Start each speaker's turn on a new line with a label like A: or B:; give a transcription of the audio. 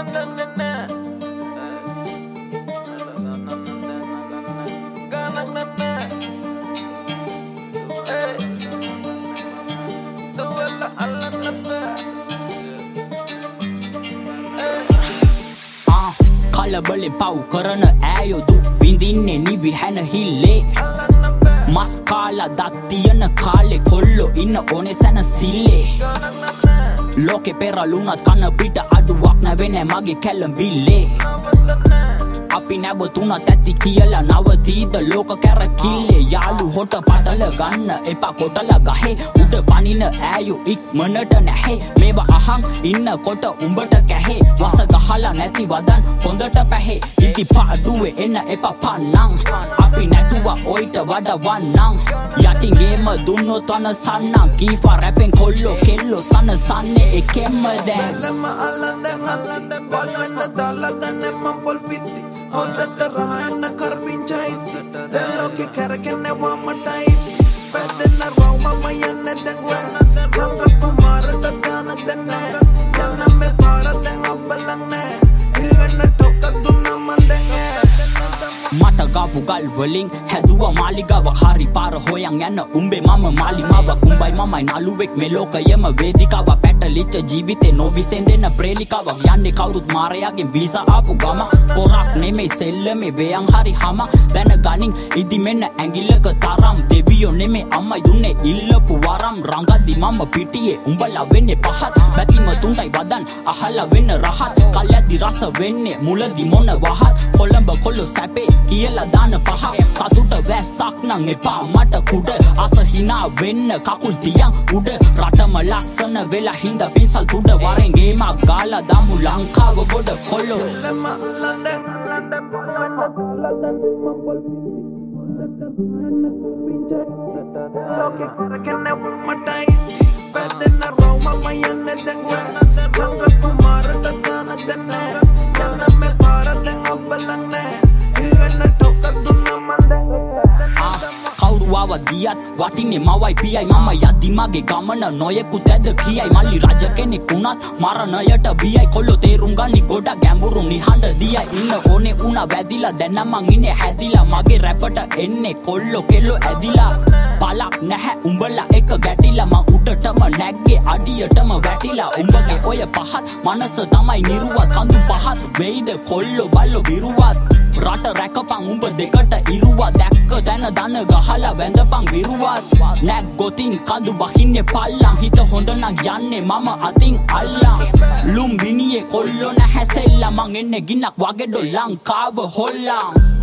A: කලබලෙන් පව් කරන ඈයෝ දුක් විඳින්නේ නිවිහැන හිල්ලේ මස් කාලා දත් තියන කාලේ කොල්ලෝ ඉන්න ඕනේ සැනසිල්ලේ ලෝකේ පෙරළුණත් කන පිට අඩුවක් නැවෙන්නේ මගේ කැළඹිල්ලේ අපි නැවතුණත් ඇති කියලා නවතීද ලෝක කැරකිල්ලේ යාළු හොට පටල ගන්න එපා කොටල ගහේ උඩ පනින ඈයෝ ඉක්මනට නැහැ මේවා අහන් ඉන්න කොට උඹට කැහේ වස ගහලා නැති වදන් හොඳට පැහේ ඉති පාඩුවේ එන්න එපා පන්නං අපි නැතුව ඔයිට වඩා වන්නං යටින් ගේම දුන්නොත් වන සන්නං කීෆා රැපෙන් කොල්ලෝ කෙල්ලෝ සන සන්නේ එකෙන්ම දැන්
B: අල්ලන් බලන්න දාලාගන්නේ මම පොල් පිටි හොල්ලට රහන්න කරපින්චයිති දෙලෝකේ කරකන්නේ වමටයි පැදෙන්න රවම යන්නේ දැන් රම්රප්ප මාරට ගාන දෙන්නේ යන්න මේ පාරෙන් අබ්බලන්නේ ඉවෙන්න ටොක්ක දුන්න මන් දැන්
A: මට ගාපු ගල් වලින් හැදුවා මාලිගාවක් හරි පාර හොයන් යන උඹේ මම මාලිමාවක් උඹයි මමයි නළුවෙක් මේ ලෝකයේම වේදිකාවක් පැටලිච්ච ජීවිතේ නොවිසෙන්දෙන ප්‍රේලිකාවක් යන්නේ කවුරුත් මාරයාගෙන් වීසා ආපු ගම පොරක් නෙමෙයි සෙල්ලමේ වේයන් හරි හම දැනගනින් ඉදි මෙන්න ඇඟිල්ලක තරම් දෙවියෝ නෙමෙයි අම්මයි දුන්නේ ඉල්ලපු වරම් රංගද්දි මම පිටියේ උඹලා වෙන්නේ පහත් බැතිම තුන්ටයි වදන් අහලා වෙන්න රහත් කල්යද්දි රස වෙන්නේ මුලදි මොන වහත් කොළඹ කොල්ලෝ සැපේ කියලා දාන පහ සතුට වැස්සක් නං එපා මට කුඩ අස හිනා වෙන්න කකුල් තියන් උඩ රටම ලස්සන වෙලා හින්දා පින්සල් තුඩ වරෙන් ගේමක් ගාලා දාමු ලංකාව ගොඩ කොල්ලෝ
B: ලෝකේ කරකන්නේ වමටයි පැදෙන්න රවම යන්නේ දැන් රම්රප්ප මාරට ගාන දෙන්නේ යන්න මේ පාරෙන් අබ්බලන්නේ ඉවෙන්න ටොක්ක දුන්න මන් දැන්
A: කවුරු ආව දියත් වටින්නේ මවයි පියයි මම යද්දි මගේ ගමන නොයෙකුත් ඇද කියයි මල්ලි රජ කෙනෙක් වුණත් මරණයට බියයි කොල්ලෝ තේරුම් ගනි ගොඩක් ගැඹුරු නිහඬ දියයි ඉන්න ඕනේ උනා වැදිලා දැන් මං ඉන්නේ හැදිලා මගේ රැපට එන්නේ කොල්ලෝ කෙල්ලෝ ඇදිලා බලක් නැහැ උඹලා එක ගැටිලා මං උඩටම නැග්ගේ අඩියටම වැටිලා උඹගේ ඔය පහත් මනස තමයි නිරුවත් කඳු පහත් වෙයිද කොල්ලෝ බල්ලෝ බිරුවත් රට රැකපන් උඹ දෙකට ඉරුවා දැක්ක දැන දන ගහලා වැඳපන් විරුවත් නැග් ගොතින් කඳු බහින්නේ පල්ලං හිත හොඳ නම් යන්නේ මම අතින් අල්ලං ලුම්බිනියේ කොල්ලෝ නැහැ සෙල්ලා මං එන්නේ ගින්නක් වගේ ඩො ලංකාව හොල්ලං